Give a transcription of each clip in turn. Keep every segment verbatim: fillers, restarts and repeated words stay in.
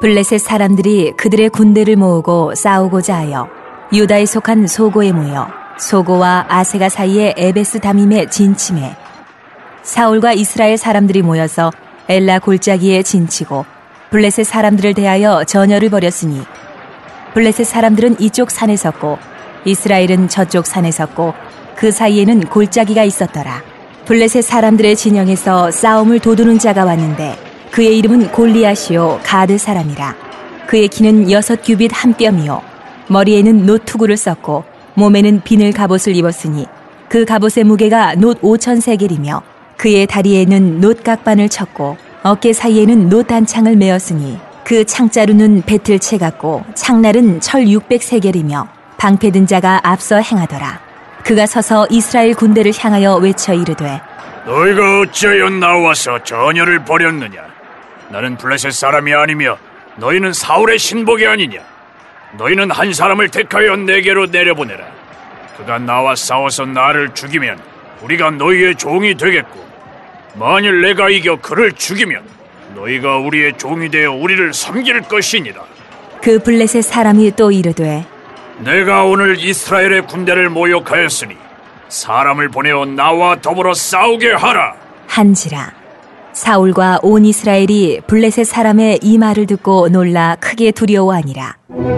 블레셋 사람들이 그들의 군대를 모으고 싸우고자 하여 유다에 속한 소고에 모여 소고와 아세가 사이의 에베스 다밈에 진침해 사울과 이스라엘 사람들이 모여서 엘라 골짜기에 진치고 블레셋 사람들을 대하여 전열을 벌였으니 블레셋 사람들은 이쪽 산에 섰고 이스라엘은 저쪽 산에 섰고 그 사이에는 골짜기가 있었더라. 블레셋 사람들의 진영에서 싸움을 도두는 자가 왔는데 그의 이름은 골리앗이요 가드 사람이라. 그의 키는 여섯 규빗 한 뼘이요 머리에는 놋 투구를 썼고 몸에는 비늘 갑옷을 입었으니 그 갑옷의 무게가 놋 오천 세겔이며 그의 다리에는 놋 각반을 쳤고 어깨 사이에는 놋 단창을 메었으니 그 창자루는 배틀채 같고 창날은 철 육백 세겔이며 방패든 자가 앞서 행하더라. 그가 서서 이스라엘 군대를 향하여 외쳐 이르되 너희가 어찌하여 나와서 전열을 벌였느냐? 나는 블레셋 사람이 아니며 너희는 사울의 신복이 아니냐? 너희는 한 사람을 택하여 내게로 내려보내라. 그가 나와 싸워서 나를 죽이면 우리가 너희의 종이 되겠고 만일 내가 이겨 그를 죽이면 너희가 우리의 종이 되어 우리를 섬길 것이니라. 그 블레셋 사람이 또 이르되 내가 오늘 이스라엘의 군대를 모욕하였으니 사람을 보내어 나와 더불어 싸우게 하라 한지라. 사울과 온 이스라엘이 블레셋 사람의 이 말을 듣고 놀라 크게 두려워하니라.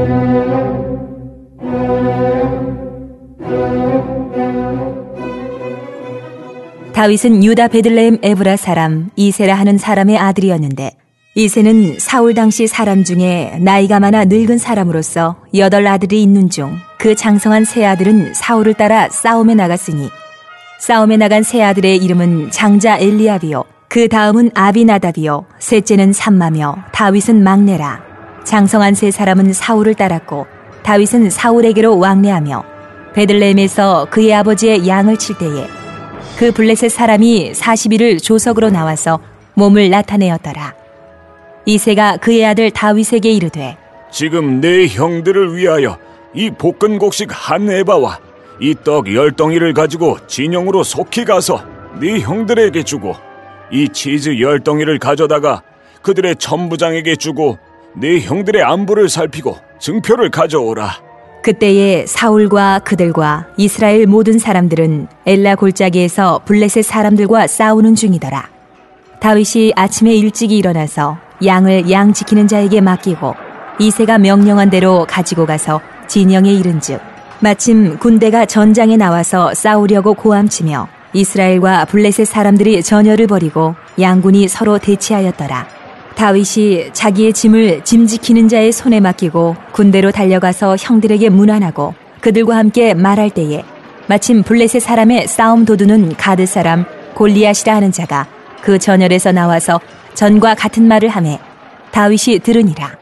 다윗은 유다 베들레헴 에브라 사람 이세라 하는 사람의 아들이었는데 이세는 사울 당시 사람 중에 나이가 많아 늙은 사람으로서 여덟 아들이 있는 중 그 장성한 세 아들은 사울을 따라 싸움에 나갔으니 싸움에 나간 세 아들의 이름은 장자 엘리압이요 그 다음은 아비나답이요 셋째는 삼마며 다윗은 막내라. 장성한 세 사람은 사울을 따랐고 다윗은 사울에게로 왕래하며 베들레헴에서 그의 아버지의 양을 칠 때에 그 블레셋 사람이 사십 일을 조석으로 나와서 몸을 나타내었더라. 이새가 그의 아들 다윗에게 이르되 지금 내 형들을 위하여 이 볶은 곡식 한 에바와 이 떡 열 덩이를 가지고 진영으로 속히 가서 네 형들에게 주고 이 치즈 열 덩이를 가져다가 그들의 천부장에게 주고 네 형들의 안부를 살피고 증표를 가져오라. 그때에 사울과 그들과 이스라엘 모든 사람들은 엘라 골짜기에서 블레셋 사람들과 싸우는 중이더라. 다윗이 아침에 일찍이 일어나서 양을 양 지키는 자에게 맡기고 이새가 명령한 대로 가지고 가서 진영에 이른즉 마침 군대가 전장에 나와서 싸우려고 고함치며 이스라엘과 블레셋 사람들이 전열을 벌이고 양군이 서로 대치하였더라. 다윗이 자기의 짐을 짐 지키는 자의 손에 맡기고 군대로 달려가서 형들에게 문안하고 그들과 함께 말할 때에 마침 블레셋 사람의 싸움 도두는 가드 사람 골리앗이라 하는 자가 그 전열에서 나와서 전과 같은 말을 하매 다윗이 들으니라.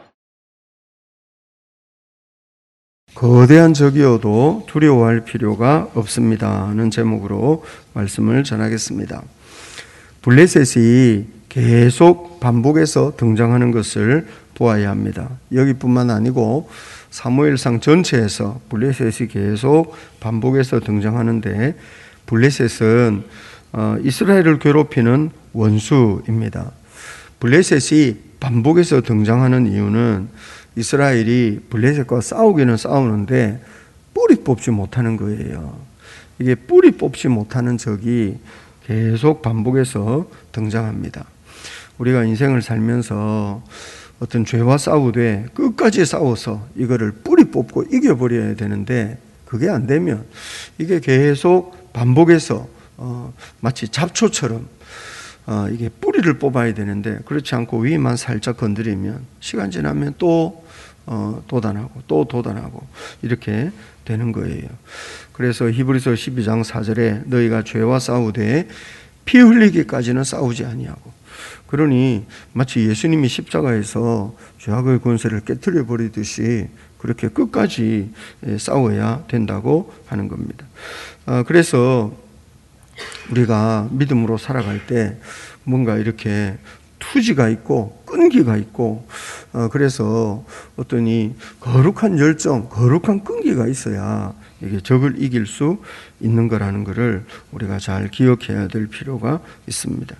거대한 적이어도 두려워할 필요가 없습니다 하는 제목으로 말씀을 전하겠습니다. 블레셋이 계속 반복해서 등장하는 것을 보아야 합니다. 여기뿐만 아니고 사무엘상 전체에서 블레셋이 계속 반복해서 등장하는데 블레셋은 이스라엘을 괴롭히는 원수입니다. 블레셋이 반복해서 등장하는 이유는 이스라엘이 블레셋과 싸우기는 싸우는데 뿌리 뽑지 못하는 거예요. 이게 뿌리 뽑지 못하는 적이 계속 반복해서 등장합니다. 우리가 인생을 살면서 어떤 죄와 싸우되 끝까지 싸워서 이거를 뿌리 뽑고 이겨버려야 되는데 그게 안 되면 이게 계속 반복해서 어, 마치 잡초처럼 어, 이게 뿌리를 뽑아야 되는데 그렇지 않고 위만 살짝 건드리면 시간 지나면 또 어, 도단하고 또 도단하고 이렇게 되는 거예요. 그래서 히브리서 십이 장 사 절에 너희가 죄와 싸우되 피 흘리기까지는 싸우지 아니하고 그러니 마치 예수님이 십자가에서 죄악의 권세를 깨트려 버리듯이 그렇게 끝까지 싸워야 된다고 하는 겁니다. 어, 그래서 우리가 믿음으로 살아갈 때 뭔가 이렇게 투지가 있고 끈기가 있고 어, 그래서 어떤 이 거룩한 열정, 거룩한 끈기가 있어야 이게 적을 이길 수 있는 거라는 것을 우리가 잘 기억해야 될 필요가 있습니다.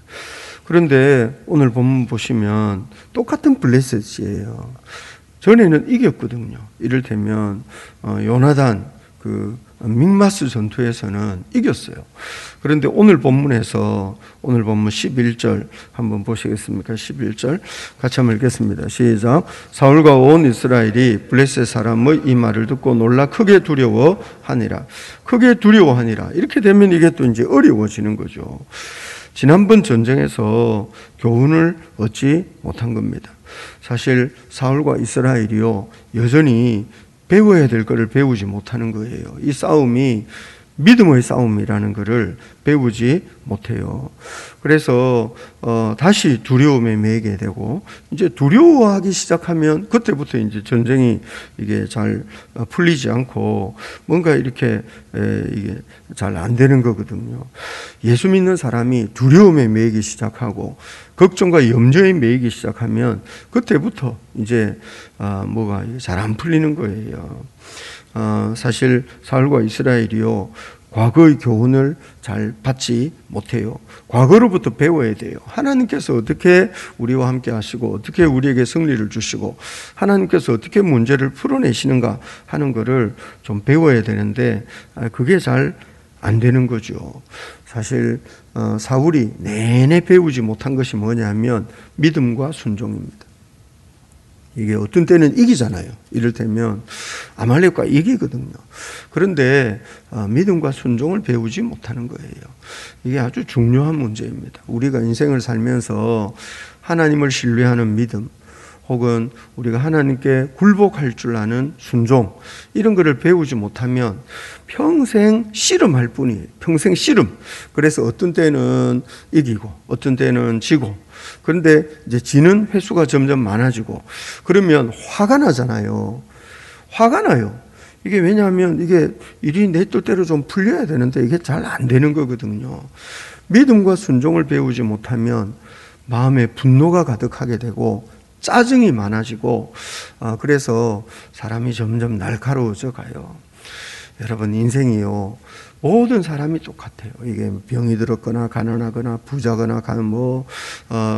그런데 오늘 본문 보시면 똑같은 블레셋이에요. 전에는 이겼거든요. 이를테면 요나단 그 믹마스 전투에서는 이겼어요. 그런데 오늘 본문에서 오늘 본문 십일 절 한번 보시겠습니까? 십일 절 같이 한번 읽겠습니다. 시작. 사울과 온 이스라엘이 블레셋 사람의 이 말을 듣고 놀라 크게 두려워하니라. 크게 두려워하니라. 이렇게 되면 이게 또 이제 어려워지는 거죠. 지난번 전쟁에서 교훈을 얻지 못한 겁니다. 사실 사울과 이스라엘이요 여전히 배워야 될 것을 배우지 못하는 거예요. 이 싸움이 믿음의 싸움이라는 것을 배우지 못해요. 그래서 어, 다시 두려움에 매이게 되고 이제 두려워하기 시작하면 그때부터 이제 전쟁이 이게 잘 풀리지 않고 뭔가 이렇게 에, 이게 잘 안 되는 거거든요. 예수 믿는 사람이 두려움에 매이기 시작하고 걱정과 염려에 매이기 시작하면 그때부터 이제 아, 뭐가 잘 안 풀리는 거예요. 어, 사실 사울과 이스라엘이요 과거의 교훈을 잘 받지 못해요. 과거로부터 배워야 돼요. 하나님께서 어떻게 우리와 함께 하시고 어떻게 우리에게 승리를 주시고 하나님께서 어떻게 문제를 풀어내시는가 하는 것을 좀 배워야 되는데 그게 잘 안 되는 거죠. 사실 어, 사울이 내내 배우지 못한 것이 뭐냐면 믿음과 순종입니다. 이게 어떤 때는 이기잖아요. 이를테면 아말렉과 이기거든요. 그런데 믿음과 순종을 배우지 못하는 거예요. 이게 아주 중요한 문제입니다. 우리가 인생을 살면서 하나님을 신뢰하는 믿음 혹은 우리가 하나님께 굴복할 줄 아는 순종 이런 거를 배우지 못하면 평생 씨름할 뿐이에요. 평생 씨름. 그래서 어떤 때는 이기고 어떤 때는 지고 그런데 이제 지는 횟수가 점점 많아지고 그러면 화가 나잖아요. 화가 나요. 이게 왜냐하면 이게 일이 내 뜻대로 좀 풀려야 되는데 이게 잘 안 되는 거거든요. 믿음과 순종을 배우지 못하면 마음에 분노가 가득하게 되고 짜증이 많아지고 그래서 사람이 점점 날카로워져 가요. 여러분 인생이요. 모든 사람이 똑같아요. 이게 병이 들었거나 가난하거나 부자거나 뭐 어,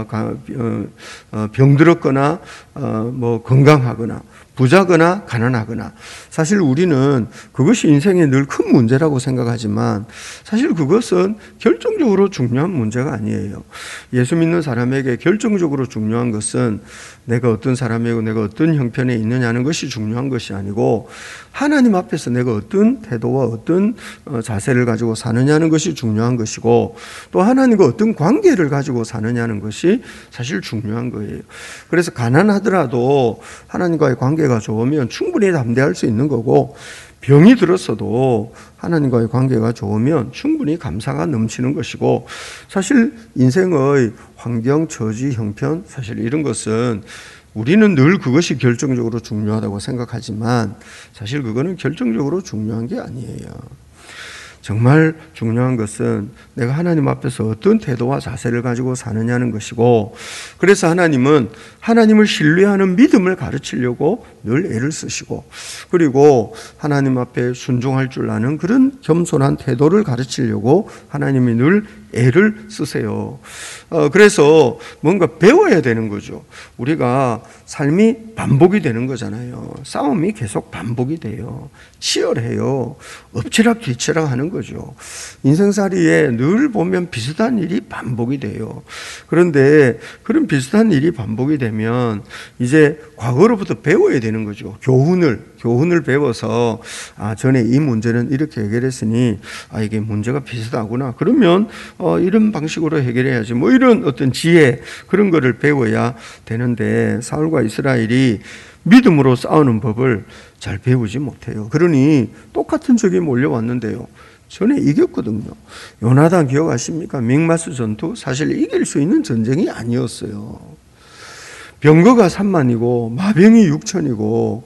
어, 병 들었거나 어, 뭐 건강하거나 부자거나 가난하거나 사실 우리는 그것이 인생에 늘 큰 문제라고 생각하지만 사실 그것은 결정적으로 중요한 문제가 아니에요. 예수 믿는 사람에게 결정적으로 중요한 것은 내가 어떤 사람이고 내가 어떤 형편에 있느냐는 것이 중요한 것이 아니고 하나님 앞에서 내가 어떤 태도와 어떤 자세를 가지고 사느냐는 것이 중요한 것이고 또 하나님과 어떤 관계를 가지고 사느냐는 것이 사실 중요한 거예요. 그래서 가난하더라도 하나님과의 관계가 좋으면 충분히 담대할 수 있는 거고 병이 들었어도 하나님과의 관계가 좋으면 충분히 감사가 넘치는 것이고 사실 인생의 환경, 처지, 형편 사실 이런 것은 우리는 늘 그것이 결정적으로 중요하다고 생각하지만 사실 그거는 결정적으로 중요한 게 아니에요. 정말 중요한 것은 내가 하나님 앞에서 어떤 태도와 자세를 가지고 사느냐는 것이고 그래서 하나님은 하나님을 신뢰하는 믿음을 가르치려고 늘 애를 쓰시고 그리고 하나님 앞에 순종할 줄 아는 그런 겸손한 태도를 가르치려고 하나님이 늘 애를 쓰세요. 어, 그래서 뭔가 배워야 되는 거죠. 우리가 삶이 반복이 되는 거잖아요. 싸움이 계속 반복이 돼요. 치열해요. 엎치락 뒤치락 하는 거죠. 인생살이에 늘 보면 비슷한 일이 반복이 돼요. 그런데 그런 비슷한 일이 반복이 되면 이제 과거로부터 배워야 되는 거죠. 교훈을, 교훈을 배워서 아, 전에 이 문제는 이렇게 해결했으니 아, 이게 문제가 비슷하구나. 그러면 어, 이런 방식으로 해결해야지. 뭐 이런 어떤 지혜 그런 거를 배워야 되는데 사울과 이스라엘이 믿음으로 싸우는 법을 잘 배우지 못해요. 그러니 똑같은 적이 몰려왔는데요. 전에 이겼거든요. 요나단 기억하십니까? 믹마스 전투 사실 이길 수 있는 전쟁이 아니었어요. 병거가 삼만이고 마병이 육천이고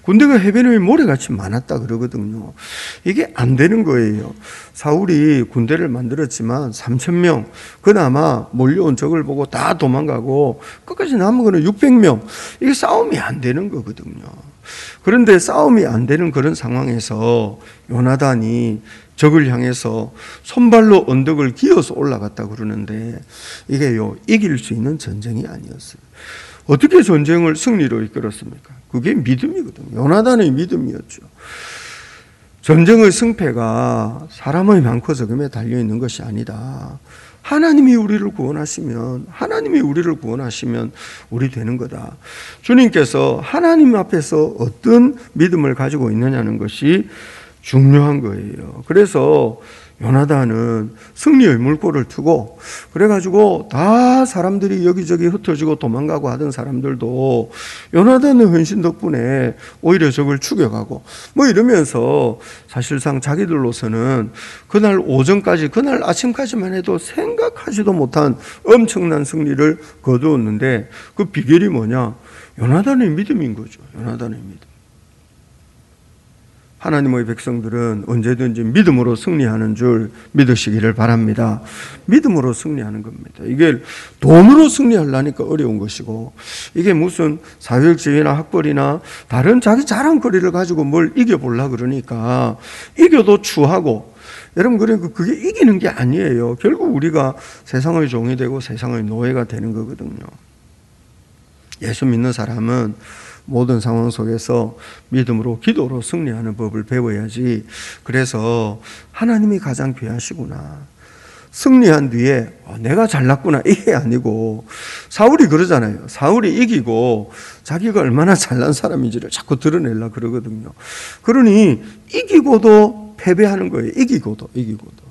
군대가 해변에 모래같이 많았다 그러거든요. 이게 안 되는 거예요. 사울이 군대를 만들었지만 삼천 명, 그나마 몰려온 적을 보고 다 도망가고 끝까지 남은 거는 육백 명. 이게 싸움이 안 되는 거거든요. 그런데 싸움이 안 되는 그런 상황에서 요나단이 적을 향해서 손발로 언덕을 기어서 올라갔다 그러는데 이게요, 이길 수 있는 전쟁이 아니었어요. 어떻게 전쟁을 승리로 이끌었습니까? 그게 믿음이거든요. 요나단의 믿음이었죠. 전쟁의 승패가 사람의 많고 적음에 달려있는 것이 아니다. 하나님이 우리를 구원하시면, 하나님이 우리를 구원하시면 우리 되는 거다. 주님께서 하나님 앞에서 어떤 믿음을 가지고 있느냐는 것이 중요한 거예요. 그래서 요나단은 승리의 물꼬를 트고, 그래가지고 다 사람들이 여기저기 흩어지고 도망가고 하던 사람들도 요나단의 헌신 덕분에 오히려 적을 죽여가고 뭐 이러면서 사실상 자기들로서는 그날 오전까지, 그날 아침까지만 해도 생각하지도 못한 엄청난 승리를 거두었는데 그 비결이 뭐냐? 요나단의 믿음인 거죠. 요나단의 믿음. 하나님의 백성들은 언제든지 믿음으로 승리하는 줄 믿으시기를 바랍니다. 믿음으로 승리하는 겁니다. 이게 돈으로 승리하려니까 어려운 것이고, 이게 무슨 사회적 지위나 학벌이나 다른 자기 자랑거리를 가지고 뭘 이겨보려고 그러니까 이겨도 추하고, 여러분, 그러니까 그게 이기는 게 아니에요. 결국 우리가 세상의 종이 되고 세상의 노예가 되는 거거든요. 예수 믿는 사람은 모든 상황 속에서 믿음으로, 기도로 승리하는 법을 배워야지. 그래서 하나님이 가장 귀하시구나, 승리한 뒤에 내가 잘났구나, 이게 아니고, 사울이 그러잖아요. 사울이 이기고 자기가 얼마나 잘난 사람인지를 자꾸 드러내려고 그러거든요. 그러니 이기고도 패배하는 거예요. 이기고도 이기고도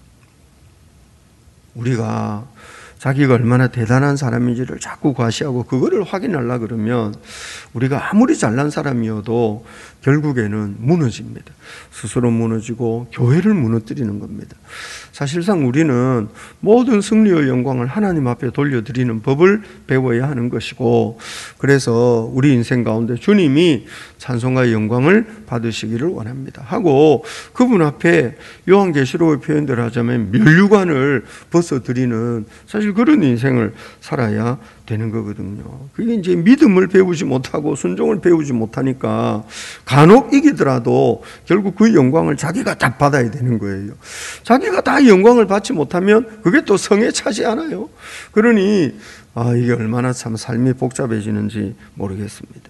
우리가 자기가 얼마나 대단한 사람인지를 자꾸 과시하고 그거를 확인하려고 그러면 우리가 아무리 잘난 사람이어도 결국에는 무너집니다. 스스로 무너지고 교회를 무너뜨리는 겁니다. 사실상 우리는 모든 승리의 영광을 하나님 앞에 돌려드리는 법을 배워야 하는 것이고, 그래서 우리 인생 가운데 주님이 찬송과 영광을 받으시기를 원합니다. 하고 그분 앞에 요한계시록의 표현대로 하자면 면류관을 벗어드리는, 사실 그런 인생을 살아야 되는 거거든요. 그게 이제 믿음을 배우지 못하고 순종을 배우지 못하니까 간혹 이기더라도 결국 그 영광을 자기가 다 받아야 되는 거예요. 자기가 다 영광을 받지 못하면 그게 또 성에 차지 않아요. 그러니 아, 이게 얼마나 참 삶이 복잡해지는지 모르겠습니다.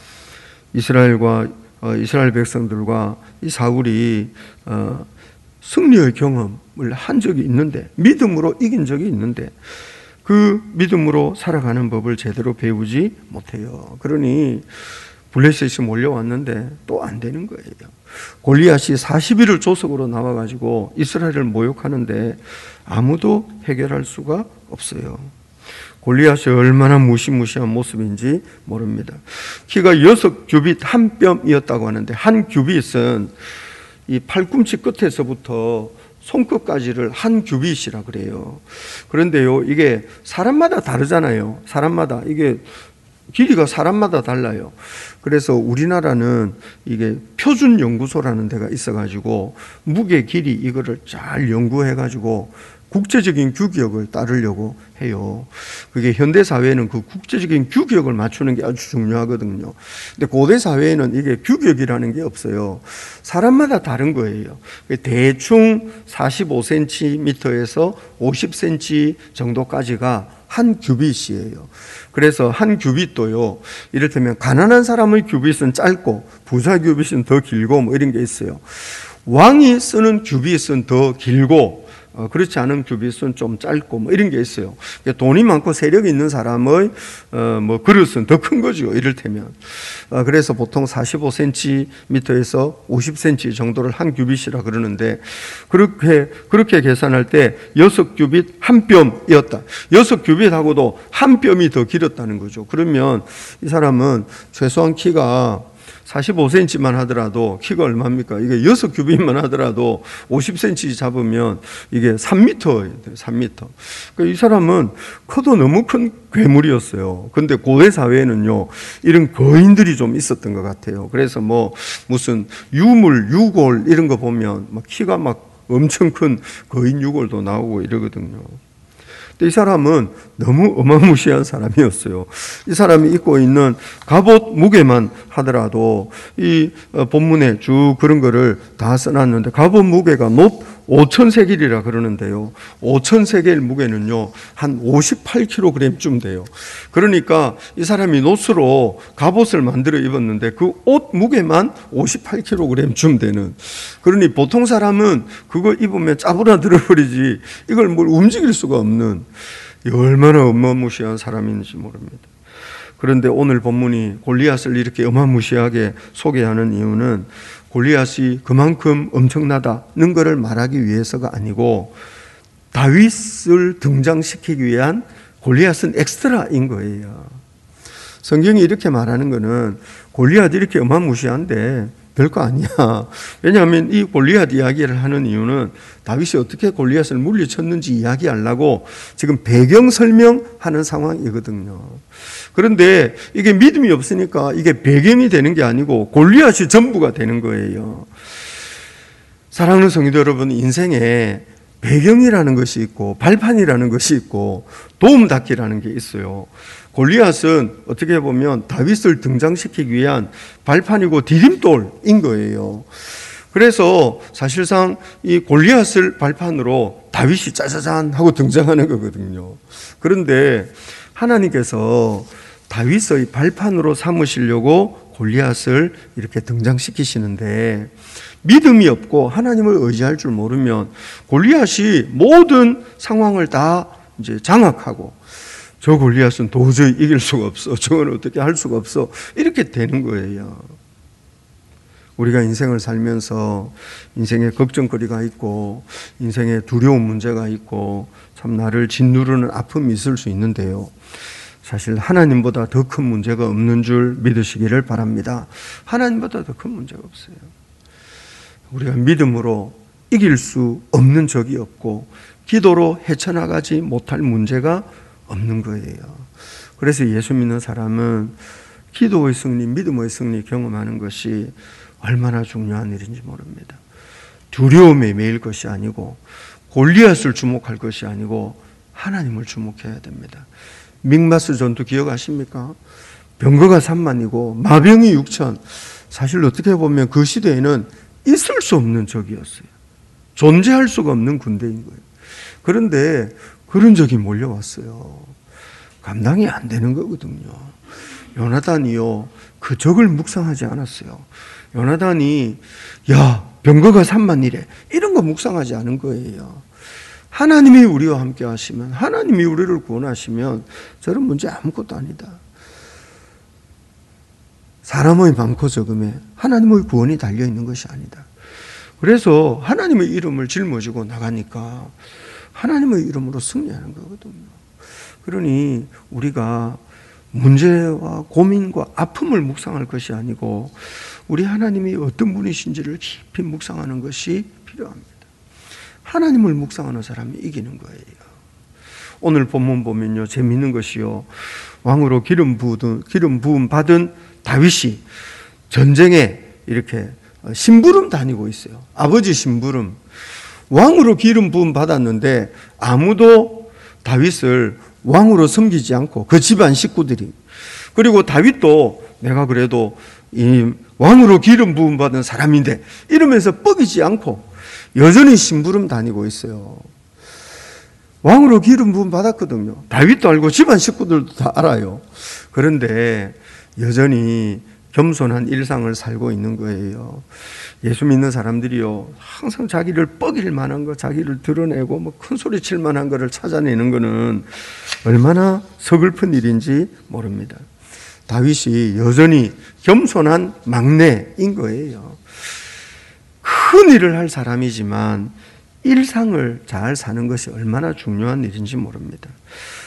이스라엘과 어, 이스라엘 백성들과 이 사울이 어, 승리의 경험을 한 적이 있는데, 믿음으로 이긴 적이 있는데 그 믿음으로 살아가는 법을 제대로 배우지 못해요. 그러니 블레셋이 몰려왔는데 또 안 되는 거예요. 골리앗이 사십 일을 조석으로 나와가지고 이스라엘을 모욕하는데 아무도 해결할 수가 없어요. 골리앗이 얼마나 무시무시한 모습인지 모릅니다. 키가 여섯 규빗 한 뼘이었다고 하는데, 한 규빗은 이 팔꿈치 끝에서부터 손끝까지를 한 규빗이라 그래요. 그런데요, 이게 사람마다 다르잖아요. 사람마다 이게 길이가 사람마다 달라요. 그래서 우리나라는 이게 표준연구소라는 데가 있어가지고 무게 길이 이거를 잘 연구해가지고 국제적인 규격을 따르려고 해요. 그게 현대 사회에는 그 국제적인 규격을 맞추는 게 아주 중요하거든요. 근데 고대 사회에는 이게 규격이라는 게 없어요. 사람마다 다른 거예요. 대충 사십오 센티미터에서 오십 센티미터 정도까지가 한 규빗이에요. 그래서 한 규빗도요, 이를테면 가난한 사람의 규빗은 짧고 부자 규빗은 더 길고 뭐 이런 게 있어요. 왕이 쓰는 규빗은 더 길고 어, 그렇지 않은 규빗은 좀 짧고 뭐 이런 게 있어요. 돈이 많고 세력이 있는 사람의 어, 뭐 그릇은 더 큰 거죠. 이를테면. 어, 그래서 보통 사십오 센티미터에서 오십 센티미터 정도를 한 규빗이라 그러는데, 그렇게 그렇게 계산할 때 여섯 규빗 한 뼘이었다. 여섯 규빗하고도 한 뼘이 더 길었다는 거죠. 그러면 이 사람은 최소한 키가 사십오 센티미터만 하더라도 키가 얼마입니까? 이게 육 큐빅만 하더라도 오십 센티미터 잡으면 이게 삼 미터예요. 삼 미터. 그러니까 이 사람은 커도 너무 큰 괴물이었어요. 근데 고대 사회에는요, 이런 거인들이 좀 있었던 것 같아요. 그래서 뭐 무슨 유물, 유골 이런 거 보면 막 키가 막 엄청 큰 거인 유골도 나오고 이러거든요. 근데 이 사람은 너무 어마무시한 사람이었어요. 이 사람이 입고 있는 갑옷 무게만 하더라도 이 본문에 쭉 그런 거를 다 써놨는데, 갑옷 무게가 높 오천 세겔이라 그러는데요. 오천 세겔 무게는요, 한 오십팔 킬로그램쯤 돼요. 그러니까 이 사람이 노스로 갑옷을 만들어 입었는데 그 옷 무게만 오십팔 킬로그램쯤 되는. 그러니 보통 사람은 그거 입으면 짜부라들어 버리지 이걸 뭘 움직일 수가 없는, 얼마나 어마무시한 사람인지 모릅니다. 그런데 오늘 본문이 골리앗을 이렇게 어마무시하게 소개하는 이유는 골리앗이 그만큼 엄청나다는 것을 말하기 위해서가 아니고 다윗을 등장시키기 위한 골리앗은 엑스트라인 거예요. 성경이 이렇게 말하는 거는 골리앗이 이렇게 어마무시한데 별거 아니야. 왜냐하면 이 골리앗 이야기를 하는 이유는 다윗이 어떻게 골리앗을 물리쳤는지 이야기하려고 지금 배경 설명하는 상황이거든요. 그런데 이게 믿음이 없으니까 이게 배경이 되는 게 아니고 골리앗이 전부가 되는 거예요. 사랑하는 성도 여러분, 인생에 배경이라는 것이 있고 발판이라는 것이 있고 도움닫기라는 게 있어요. 골리앗은 어떻게 보면 다윗을 등장시키기 위한 발판이고 디딤돌인 거예요. 그래서 사실상 이 골리앗을 발판으로 다윗이 짜자잔 하고 등장하는 거거든요. 그런데 하나님께서 다윗의 발판으로 삼으시려고 골리앗을 이렇게 등장시키시는데, 믿음이 없고 하나님을 의지할 줄 모르면 골리앗이 모든 상황을 다 이제 장악하고, 저 골리앗은 도저히 이길 수가 없어, 저건 어떻게 할 수가 없어, 이렇게 되는 거예요. 우리가 인생을 살면서 인생에 걱정거리가 있고 인생에 두려운 문제가 있고 참 나를 짓누르는 아픔이 있을 수 있는데요, 사실 하나님보다 더 큰 문제가 없는 줄 믿으시기를 바랍니다. 하나님보다 더 큰 문제가 없어요. 우리가 믿음으로 이길 수 없는 적이 없고 기도로 헤쳐나가지 못할 문제가 없는 거예요. 그래서 예수 믿는 사람은 기도의 승리, 믿음의 승리 경험하는 것이 얼마나 중요한 일인지 모릅니다. 두려움에 매일 것이 아니고 골리앗을 주목할 것이 아니고 하나님을 주목해야 됩니다. 믹마스 전투 기억하십니까? 병거가 삼만이고 마병이 육천. 사실 어떻게 보면 그 시대에는 있을 수 없는 적이었어요. 존재할 수가 없는 군대인 거예요. 그런데 그런 적이 몰려왔어요. 감당이 안 되는 거거든요. 요나단이요, 그 적을 묵상하지 않았어요. 요나단이 야, 병거가 삼만이래, 이런 거 묵상하지 않은 거예요. 하나님이 우리와 함께 하시면, 하나님이 우리를 구원하시면 저런 문제 아무것도 아니다. 사람의 많고 적음에 하나님의 구원이 달려있는 것이 아니다. 그래서 하나님의 이름을 짊어지고 나가니까 하나님의 이름으로 승리하는 거거든요. 그러니 우리가 문제와 고민과 아픔을 묵상할 것이 아니고 우리 하나님이 어떤 분이신지를 깊이 묵상하는 것이 필요합니다. 하나님을 묵상하는 사람이 이기는 거예요. 오늘 본문 보면요, 재미있는 것이요, 왕으로 기름 부은, 기름 부음 받은 다윗이 전쟁에 이렇게 심부름 다니고 있어요. 아버지 심부름. 왕으로 기름 부음 받았는데 아무도 다윗을 왕으로 섬기지 않고, 그 집안 식구들이. 그리고 다윗도 내가 그래도 이 왕으로 기름 부음 받은 사람인데 이러면서 뻐기지 않고 여전히 심부름 다니고 있어요. 왕으로 기름 부음 받았거든요. 다윗도 알고 집안 식구들도 다 알아요. 그런데 여전히 겸손한 일상을 살고 있는 거예요. 예수 믿는 사람들이요, 항상 자기를 뻐길 만한 거, 자기를 드러내고 뭐 큰 소리 칠 만한 거를 찾아내는 거는 얼마나 서글픈 일인지 모릅니다. 다윗이 여전히 겸손한 막내인 거예요. 큰 일을 할 사람이지만 일상을 잘 사는 것이 얼마나 중요한 일인지 모릅니다.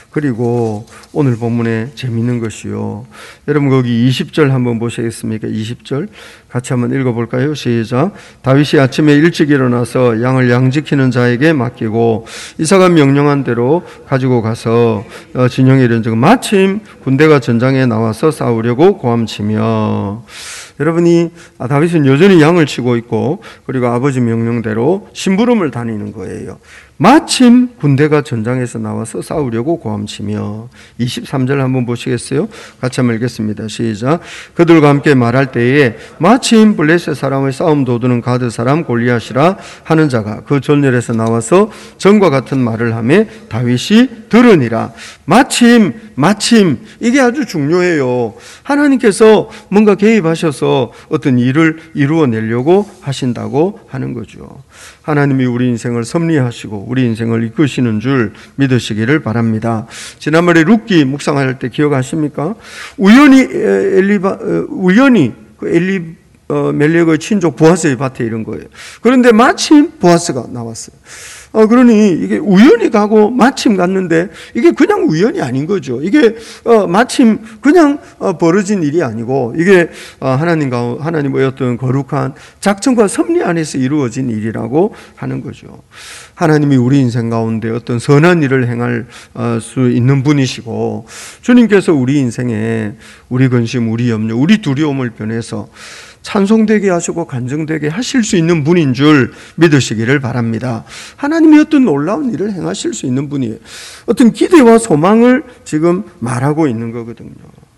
그리고 오늘 본문에 재미있는 것이요. 여러분 거기 이십 절 한번 보시겠습니까? 이십 절 같이 한번 읽어볼까요? 시작. 다윗이 아침에 일찍 일어나서 양을 양지키는 자에게 맡기고 이사가 명령한 대로 가지고 가서 진영에 이른 즉 마침 군대가 전장에 나와서 싸우려고 고함치며. 여러분이 다윗은 여전히 양을 치고 있고 그리고 아버지 명령대로 심부름을 다니는 거예요. 마침 군대가 전장에서 나와서 싸우려고 고함치며. 이십삼 절 한번 보시겠어요? 같이 한번 읽겠습니다. 시작. 그들과 함께 말할 때에 마침 블레셋 사람의 싸움 도두는 가드 사람 골리앗이라 하는 자가 그 전열에서 나와서 전과 같은 말을 하며 다윗이 들으니라. 마침 마침 이게 아주 중요해요. 하나님께서 뭔가 개입하셔서 어떤 일을 이루어내려고 하신다고 하는 거죠. 하나님이 우리 인생을 섭리하시고 우리 인생을 이끄시는 줄 믿으시기를 바랍니다. 지난번에 룻기 묵상할 때 기억하십니까? 우연히 엘리바 우연히 그 엘리 어, 멜렉의 친족 보아스의 밭에 이른 거예요. 그런데 마침 보아스가 나왔어요. 어, 그러니 이게 우연히 가고 마침 갔는데 이게 그냥 우연이 아닌 거죠. 이게 어, 마침 그냥 어, 벌어진 일이 아니고 이게 어, 하나님과 하나님의 어떤 거룩한 작정과 섭리 안에서 이루어진 일이라고 하는 거죠. 하나님이 우리 인생 가운데 어떤 선한 일을 행할 어, 수 있는 분이시고 주님께서 우리 인생에 우리 근심, 우리 염려, 우리 두려움을 변해서 찬송되게 하시고 간증되게 하실 수 있는 분인 줄 믿으시기를 바랍니다. 하나님이 어떤 놀라운 일을 행하실 수 있는 분이에요. 어떤 기대와 소망을 지금 말하고 있는 거거든요.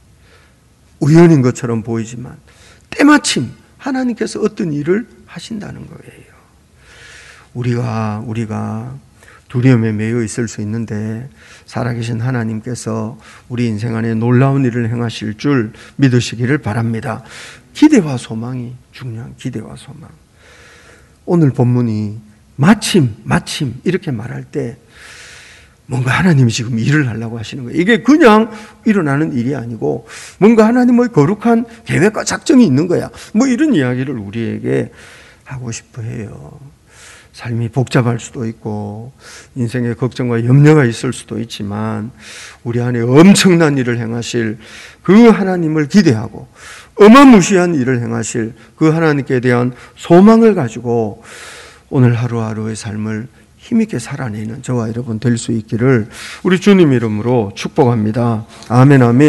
우연인 것처럼 보이지만 때마침 하나님께서 어떤 일을 하신다는 거예요. 우리가 우리가 두려움에 매여 있을 수 있는데 살아계신 하나님께서 우리 인생 안에 놀라운 일을 행하실 줄 믿으시기를 바랍니다. 기대와 소망이 중요한 기대와 소망. 오늘 본문이 마침 마침 이렇게 말할 때 뭔가 하나님이 지금 일을 하려고 하시는 거예요. 이게 그냥 일어나는 일이 아니고 뭔가 하나님의 거룩한 계획과 작정이 있는 거야. 뭐 이런 이야기를 우리에게 하고 싶어 해요. 삶이 복잡할 수도 있고 인생에 걱정과 염려가 있을 수도 있지만 우리 안에 엄청난 일을 행하실 그 하나님을 기대하고 어마무시한 일을 행하실 그 하나님께 대한 소망을 가지고 오늘 하루하루의 삶을 힘있게 살아내는 저와 여러분 될 수 있기를 우리 주님 이름으로 축복합니다. 아멘 아멘.